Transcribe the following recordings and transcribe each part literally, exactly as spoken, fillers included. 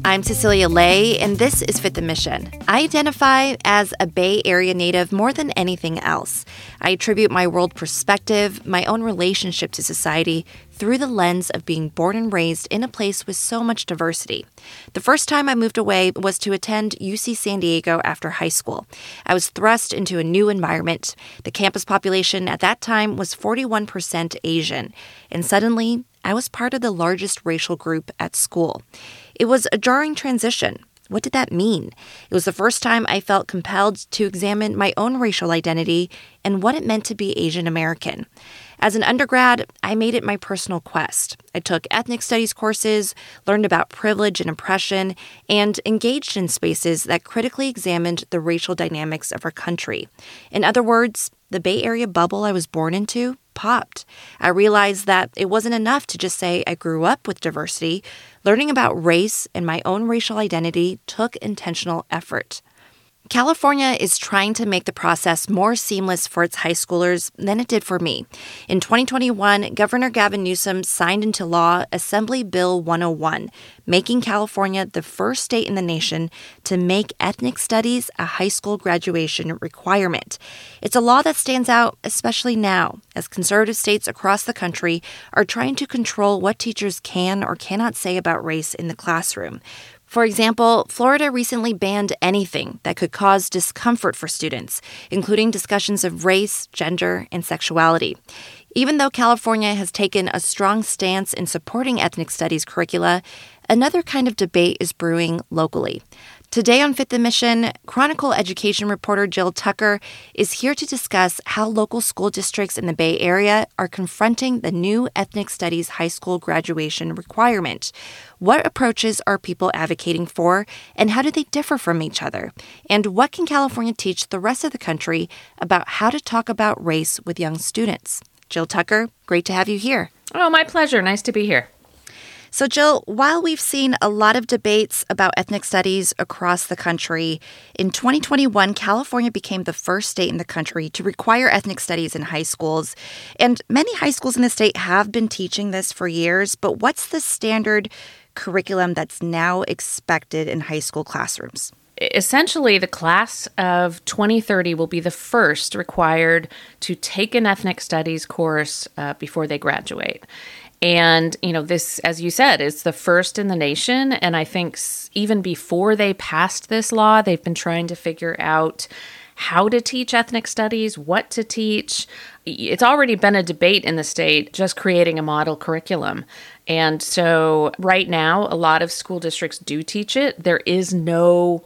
I'm Cecilia Lay, and this is Fit the Mission. I identify as a Bay Area native more than anything else. I attribute my world perspective, my own relationship to society, through the lens of being born and raised in a place with so much diversity. The first time I moved away was to attend U C San Diego after high school. I was thrust into a new environment. The campus population at that time was forty-one percent Asian, and suddenly I was part of the largest racial group at school. It was a jarring transition. What did that mean? It was the first time I felt compelled to examine my own racial identity and what it meant to be Asian American. As an undergrad, I made it my personal quest. I took ethnic studies courses, learned about privilege and oppression, and engaged in spaces that critically examined the racial dynamics of our country. In other words, the Bay Area bubble I was born into popped. I realized that it wasn't enough to just say I grew up with diversity. Learning about race and my own racial identity took intentional effort. California is trying to make the process more seamless for its high schoolers than it did for me. In twenty twenty-one, Governor Gavin Newsom signed into law Assembly Bill one oh one, making California the first state in the nation to make ethnic studies a high school graduation requirement. It's a law that stands out especially now, as conservative states across the country are trying to control what teachers can or cannot say about race in the classroom. For example, Florida recently banned anything that could cause discomfort for students, including discussions of race, gender, and sexuality. Even though California has taken a strong stance in supporting ethnic studies curricula, another kind of debate is brewing locally. Today on Fit the Mission, Chronicle education reporter Jill Tucker is here to discuss how local school districts in the Bay Area are confronting the new ethnic studies high school graduation requirement. What approaches are people advocating for, and how do they differ from each other? And what can California teach the rest of the country about how to talk about race with young students? Jill Tucker, great to have you here. Oh, my pleasure. Nice to be here. So, Jill, while we've seen a lot of debates about ethnic studies across the country, in twenty twenty-one, California became the first state in the country to require ethnic studies in high schools. And many high schools in the state have been teaching this for years, but what's the standard curriculum that's now expected in high school classrooms? Essentially, the class of twenty thirty will be the first required to take an ethnic studies course uh, before they graduate. And, you know, this, as you said, is the first in the nation. And I think even before they passed this law, they've been trying to figure out how to teach ethnic studies, what to teach. It's already been a debate in the state, just creating a model curriculum. And so right now, a lot of school districts do teach it. There is no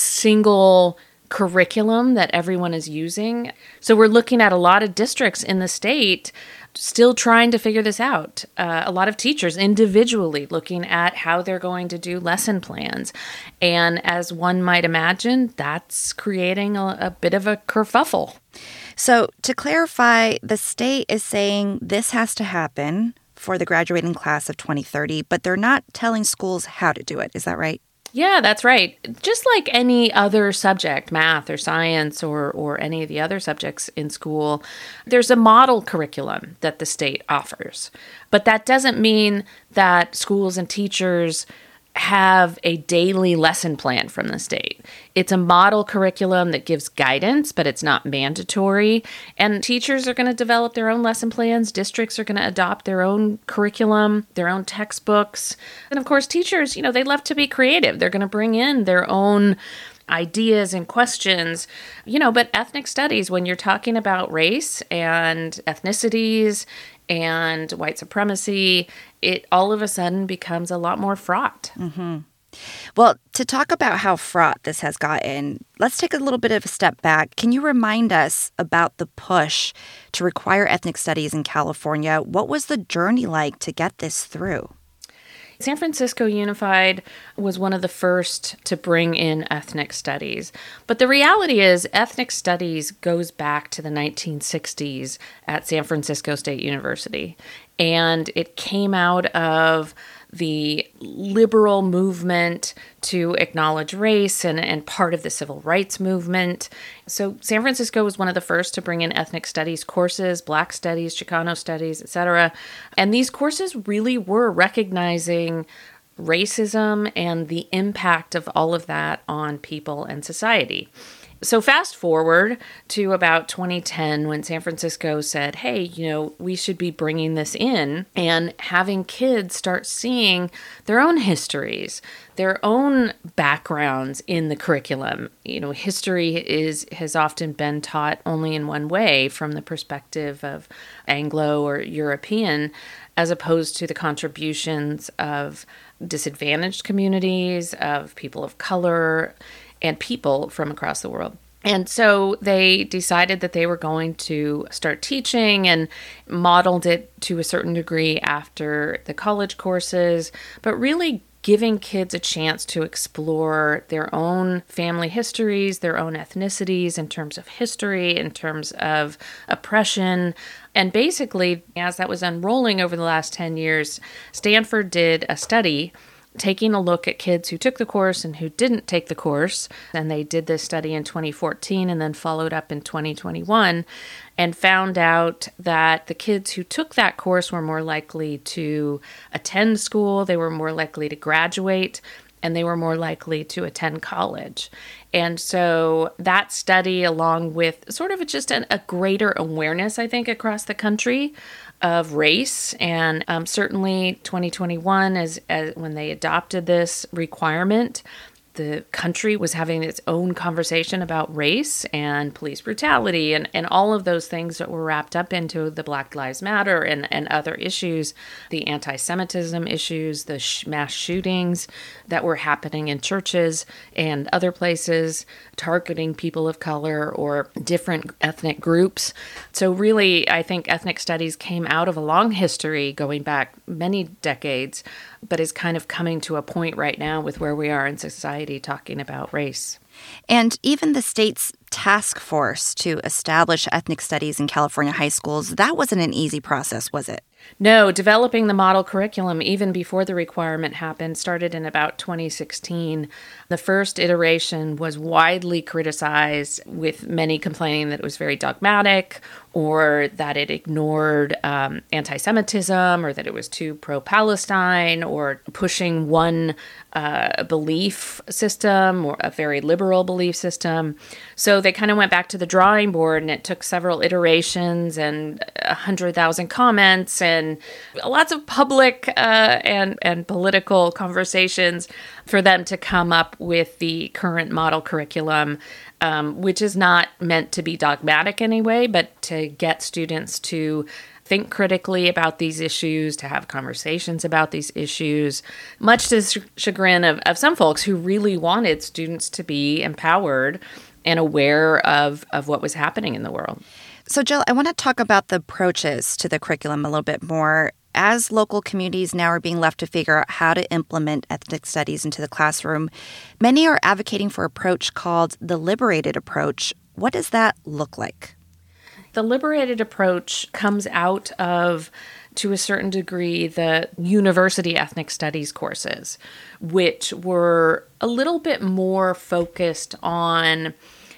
single curriculum that everyone is using. So we're looking at a lot of districts in the state still trying to figure this out. Uh, a lot of teachers individually looking at how they're going to do lesson plans. And as one might imagine, that's creating a, a bit of a kerfuffle. So to clarify, the state is saying this has to happen for the graduating class of twenty thirty, but they're not telling schools how to do it. Is that right? Yeah, that's right. Just like any other subject, math or science or, or any of the other subjects in school, there's a model curriculum that the state offers. But that doesn't mean that schools and teachers have a daily lesson plan from the state. It's a model curriculum that gives guidance, but it's not mandatory. And teachers are going to develop their own lesson plans. Districts are going to adopt their own curriculum, their own textbooks. And of course, teachers, you know, they love to be creative. They're going to bring in their own ideas and questions, you know, but ethnic studies, when you're talking about race and ethnicities and white supremacy, it all of a sudden becomes a lot more fraught. Mm-hmm. Well, to talk about how fraught this has gotten, let's take a little bit of a step back. Can you remind us about the push to require ethnic studies in California? What was the journey like to get this through? San Francisco Unified was one of the first to bring in ethnic studies. But the reality is ethnic studies goes back to the nineteen sixties at San Francisco State University. And it came out of the liberal movement to acknowledge race and, and part of the civil rights movement. So San Francisco was one of the first to bring in ethnic studies courses, Black studies, Chicano studies, et cetera. And these courses really were recognizing racism and the impact of all of that on people and society. So fast forward to about twenty ten when San Francisco said, hey, you know, we should be bringing this in and having kids start seeing their own histories, their own backgrounds in the curriculum. You know, history is has often been taught only in one way, from the perspective of Anglo or European, as opposed to the contributions of disadvantaged communities, of people of color, and people from across the world. And so they decided that they were going to start teaching and modeled it to a certain degree after the college courses, but really giving kids a chance to explore their own family histories, their own ethnicities in terms of history, in terms of oppression. And basically, as that was unrolling over the last ten years, Stanford did a study taking a look at kids who took the course and who didn't take the course. And they did this study in twenty fourteen and then followed up in twenty twenty-one and found out that the kids who took that course were more likely to attend school, they were more likely to graduate, and they were more likely to attend college. And so that study, along with sort of just an, a greater awareness, I think, across the country of race, and um, certainly twenty twenty-one, as, as when they adopted this requirement, the country was having its own conversation about race and police brutality and, and all of those things that were wrapped up into the Black Lives Matter and, and other issues, the anti-Semitism issues, the sh- mass shootings that were happening in churches and other places, targeting people of color or different ethnic groups. So really, I think ethnic studies came out of a long history going back many decades, but is kind of coming to a point right now with where we are in society talking about race. And even the state's task force to establish ethnic studies in California high schools, that wasn't an easy process, was it? No, developing the model curriculum, even before the requirement happened, started in about twenty sixteen. The first iteration was widely criticized, with many complaining that it was very dogmatic or that it ignored um, anti-Semitism or that it was too pro-Palestine or pushing one uh, belief system or a very liberal belief system. So they kind of went back to the drawing board, and it took several iterations and one hundred thousand comments and lots of public uh, and, and political conversations for them to come up with the current model curriculum, um, which is not meant to be dogmatic anyway, but to get students to think critically about these issues, to have conversations about these issues, much to the chagrin of, of some folks who really wanted students to be empowered and aware of, of what was happening in the world. So, Jill, I want to talk about the approaches to the curriculum a little bit more. As local communities now are being left to figure out how to implement ethnic studies into the classroom, many are advocating for an approach called the liberated approach. What does that look like? The liberated approach comes out of, to a certain degree, the university ethnic studies courses, which were a little bit more focused on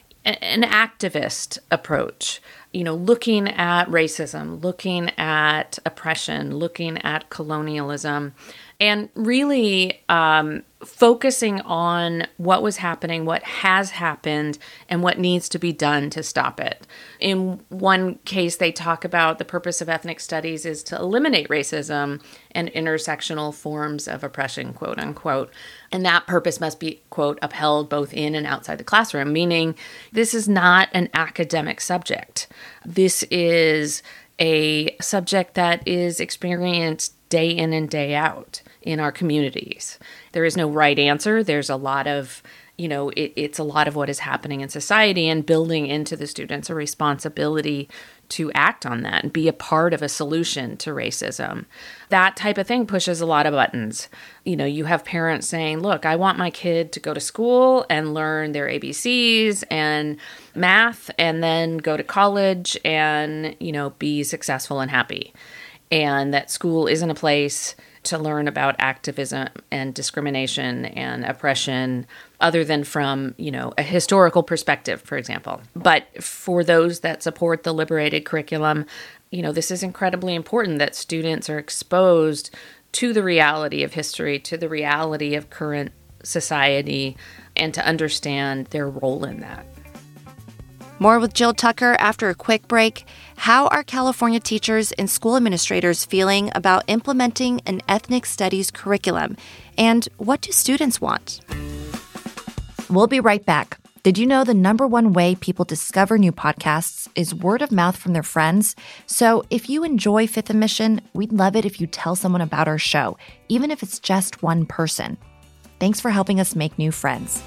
an activist approach, you know, looking at racism, looking at oppression, looking at colonialism, and really um, focusing on what was happening, what has happened, and what needs to be done to stop it. In one case, they talk about the purpose of ethnic studies is to eliminate racism and intersectional forms of oppression, quote unquote. And that purpose must be, quote, upheld both in and outside the classroom, meaning this is not an academic subject. This is a subject that is experienced day in and day out in our communities. There is no right answer. There's a lot of, you know, it, it's a lot of what is happening in society, and building into the students a responsibility to act on that and be a part of a solution to racism. That type of thing pushes a lot of buttons. You know, you have parents saying, look, I want my kid to go to school and learn their A B Cs and math, and then go to college and, you know, be successful and happy. And that school isn't a place to learn about activism and discrimination and oppression other than from, you know, a historical perspective, for example. But for those that support the liberated curriculum, you know, this is incredibly important that students are exposed to the reality of history, to the reality of current society, and to understand their role in that. More with Jill Tucker after a quick break. How are California teachers and school administrators feeling about implementing an ethnic studies curriculum? And what do students want? We'll be right back. Did you know the number one way people discover new podcasts is word of mouth from their friends? So if you enjoy Fifth and Mission, we'd love it if you tell someone about our show, even if it's just one person. Thanks for helping us make new friends.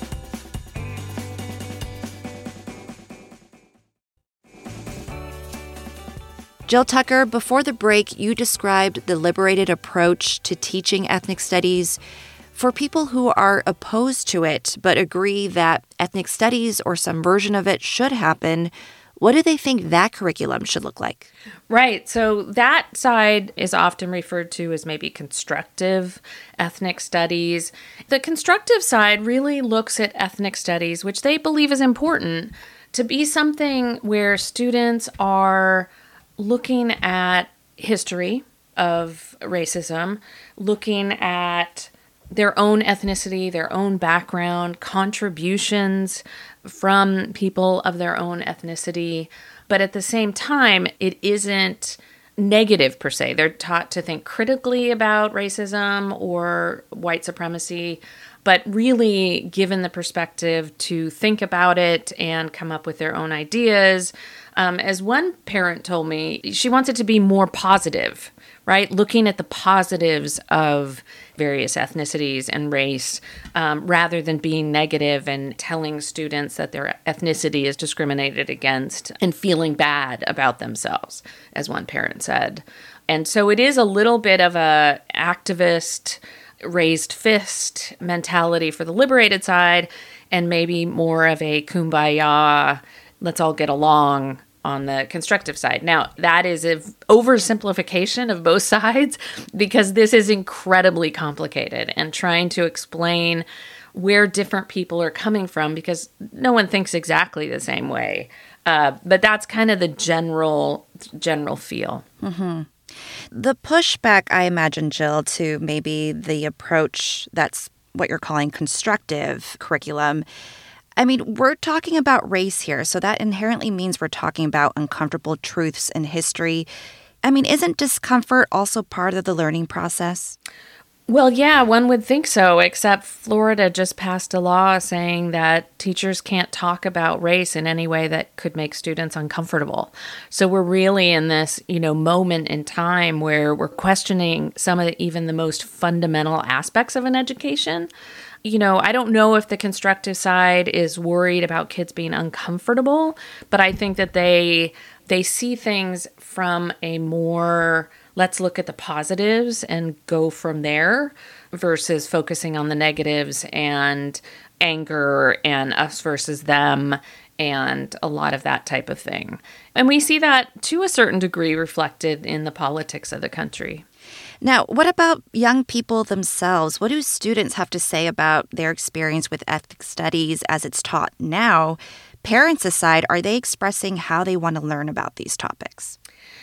Jill Tucker, before the break, you described the liberated approach to teaching ethnic studies. For people who are opposed to it but agree that ethnic studies or some version of it should happen, what do they think that curriculum should look like? Right. So that side is often referred to as maybe constructive ethnic studies. The constructive side really looks at ethnic studies, which they believe is important, to be something where students are looking at history of racism, looking at their own ethnicity, their own background, contributions from people of their own ethnicity. But at the same time, it isn't negative per se. They're taught to think critically about racism or white supremacy, but really given the perspective to think about it and come up with their own ideas. Um, as one parent told me, she wants it to be more positive, right? Looking at the positives of various ethnicities and race, um, rather than being negative and telling students that their ethnicity is discriminated against and feeling bad about themselves, as one parent said. And so it is a little bit of a activist, raised fist mentality for the liberated side, and maybe more of a kumbaya, let's all get along on the constructive side. Now, that is an oversimplification of both sides because this is incredibly complicated, and trying to explain where different people are coming from because no one thinks exactly the same way. Uh, but that's kind of the general general feel. Mm-hmm. The pushback, I imagine, Jill, to maybe the approach that's what you're calling constructive curriculum, I mean, we're talking about race here, so that inherently means we're talking about uncomfortable truths in history. I mean, isn't discomfort also part of the learning process? Well, yeah, one would think so, except Florida just passed a law saying that teachers can't talk about race in any way that could make students uncomfortable. So we're really in this, you know, moment in time where we're questioning some of the, even the most fundamental aspects of an education. You know, I don't know if the constructive side is worried about kids being uncomfortable, but I think that they they see things from a more, let's look at the positives and go from there, versus focusing on the negatives and anger and us versus them and a lot of that type of thing. And we see that to a certain degree reflected in the politics of the country. Now, what about young people themselves? What do students have to say about their experience with ethnic studies as it's taught now? Parents aside, are they expressing how they want to learn about these topics?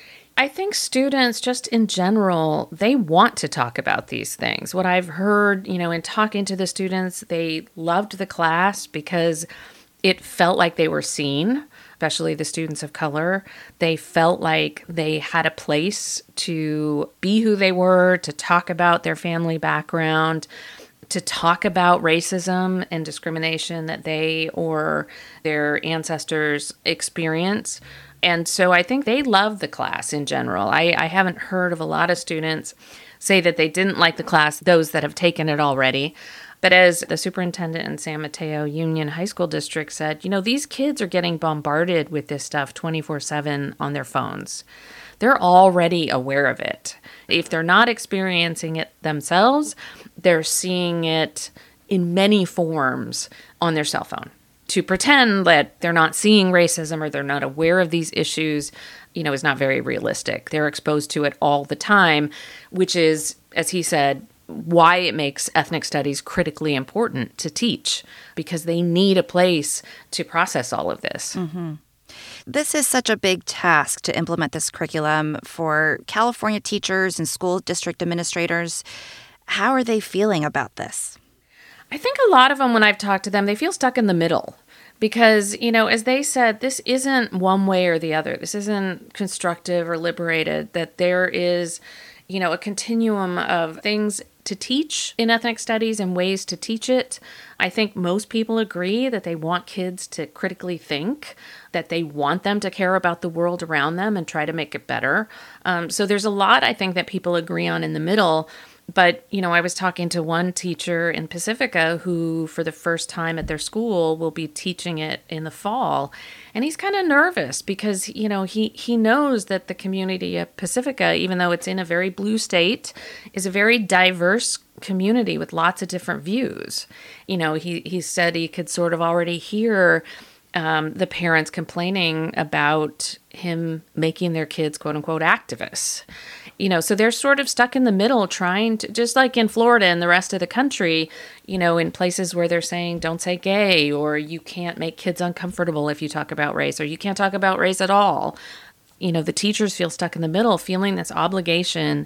I think students, just in general, they want to talk about these things. What I've heard, you know, in talking to the students, they loved the class because it felt like they were seen, especially the students of color. They felt like they had a place to be who they were, to talk about their family background, to talk about racism and discrimination that they or their ancestors experience. And so I think they love the class in general. I, I haven't heard of a lot of students say that they didn't like the class, those that have taken it already. But as the superintendent in San Mateo Union High School District said, you know, these kids are getting bombarded with this stuff twenty-four seven on their phones. They're already aware of it. If they're not experiencing it themselves, they're seeing it in many forms on their cell phone. To pretend that they're not seeing racism or they're not aware of these issues, you know, is not very realistic. They're exposed to it all the time, which is, as he said, why it makes ethnic studies critically important to teach, because they need a place to process all of this. Mm-hmm. This is such a big task to implement this curriculum for California teachers and school district administrators. How are they feeling about this? I think a lot of them, when I've talked to them, they feel stuck in the middle. Because, you know, as they said, this isn't one way or the other. This isn't constructive or liberated, that there is, you know, a continuum of things to teach in ethnic studies and ways to teach it. I think most people agree that they want kids to critically think, that they want them to care about the world around them and try to make it better. Um, so there's a lot, I think, that people agree on in the middle. But, you know, I was talking to one teacher in Pacifica who, for the first time at their school, will be teaching it in the fall. And he's kind of nervous because, you know, he, he knows that the community of Pacifica, even though it's in a very blue state, is a very diverse community with lots of different views. You know, he, he said he could sort of already hear um, the parents complaining about him making their kids, quote unquote, activists. You know, so they're sort of stuck in the middle trying to, just like in Florida and the rest of the country, you know, in places where they're saying, don't say gay, or you can't make kids uncomfortable if you talk about race, or you can't talk about race at all. You know, the teachers feel stuck in the middle, feeling this obligation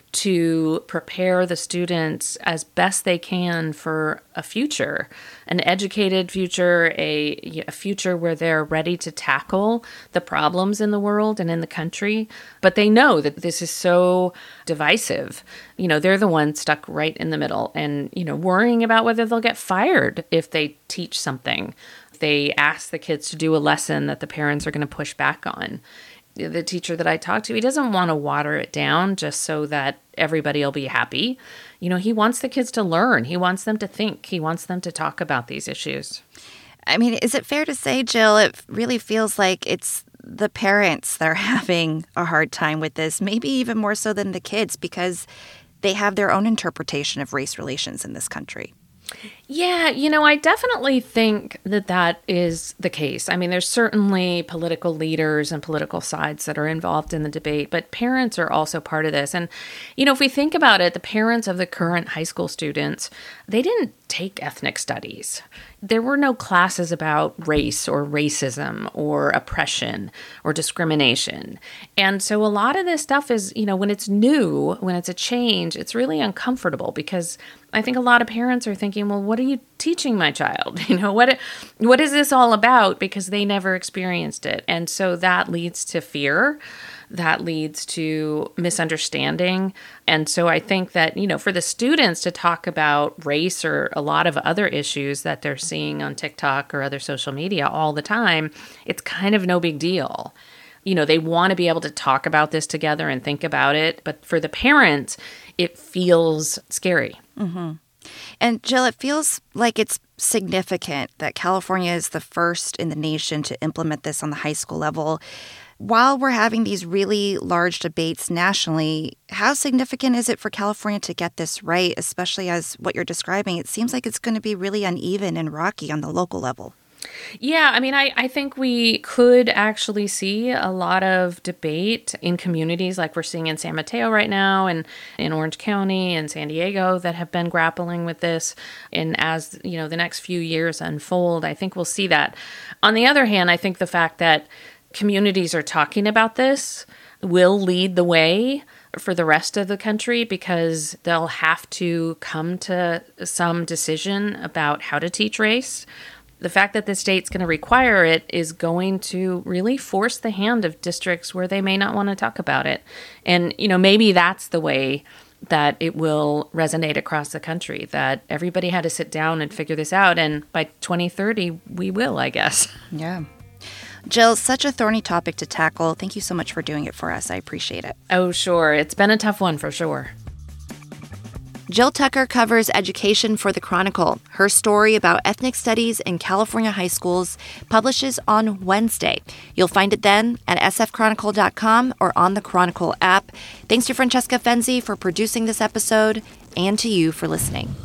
to prepare the students as best they can for a future, an educated future, a, a future where they're ready to tackle the problems in the world and in the country. But they know that this is so divisive. You know, they're the ones stuck right in the middle and, you know, worrying about whether they'll get fired if they teach something. If they ask the kids to do a lesson that the parents are going to push back on. The teacher that I talked to, he doesn't want to water it down just so that everybody will be happy. You know, he wants the kids to learn. He wants them to think. He wants them to talk about these issues. I mean, is it fair to say, Jill, it really feels like it's the parents that are having a hard time with this, maybe even more so than the kids, because they have their own interpretation of race relations in this country? Yeah, you know, I definitely think that that is the case. I mean, there's certainly political leaders and political sides that are involved in the debate, but parents are also part of this. And, you know, if we think about it, the parents of the current high school students, they didn't take ethnic studies. There were no classes about race or racism or oppression or discrimination. And so a lot of this stuff is, you know, when it's new, when it's a change, it's really uncomfortable because I think a lot of parents are thinking, well, what are you teaching my child? You know, what what is this all about? Because they never experienced it. And so that leads to fear. That leads to misunderstanding. And so I think that, you know, for the students to talk about race or a lot of other issues that they're seeing on TikTok or other social media all the time, it's kind of no big deal. You know, they want to be able to talk about this together and think about it. But for the parents, it feels scary. Mm-hmm. And Jill, it feels like it's significant that California is the first in the nation to implement this on the high school level. While we're having these really large debates nationally, how significant is it for California to get this right, especially as what you're describing? It seems like it's going to be really uneven and rocky on the local level. Yeah, I mean, I, I think we could actually see a lot of debate in communities like we're seeing in San Mateo right now and in Orange County and San Diego that have been grappling with this. And as, you know, the next few years unfold, I think we'll see that. On the other hand, I think the fact that communities are talking about this will lead the way for the rest of the country because they'll have to come to some decision about how to teach race. The fact that the state's going to require it is going to really force the hand of districts where they may not want to talk about it. And, you know, maybe that's the way that it will resonate across the country, that everybody had to sit down and figure this out. And by twenty thirty, we will, I guess. Yeah. Jill, such a thorny topic to tackle. Thank you so much for doing it for us. I appreciate it. Oh, sure. It's been a tough one for sure. Jill Tucker covers education for The Chronicle. Her story about ethnic studies in California high schools publishes on Wednesday. You'll find it then at s f chronicle dot com or on the Chronicle app. Thanks to Francesca Fenzi for producing this episode and to you for listening.